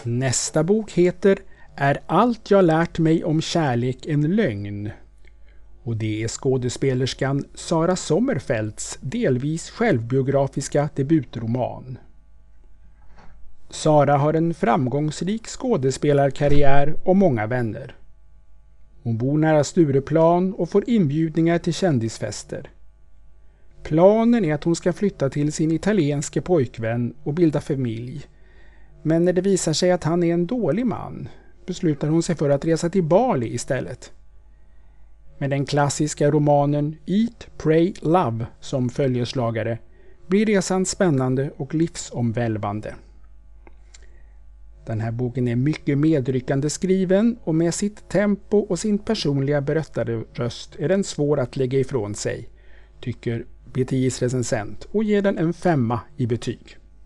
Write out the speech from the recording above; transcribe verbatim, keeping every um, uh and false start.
Nästa bok heter Är allt jag lärt mig om kärlek en lögn? Och det är skådespelerskan Sara Sommerfeldts delvis självbiografiska debutroman. Sara har en framgångsrik skådespelarkarriär och många vänner. Hon bor nära Stureplan och får inbjudningar till kändisfester. Planen är att hon ska flytta till sin italienske pojkvän och bilda familj. Men när det visar sig att han är en dålig man beslutar hon sig för att resa till Bali istället. Med den klassiska romanen Eat, Pray, Love som följeslagare blir resan spännande och livsomvälvande. Den här boken är mycket medryckande skriven och med sitt tempo och sin personliga berättarröst är den svår att lägga ifrån sig, tycker B T I:s recensent och ger den en femma i betyg.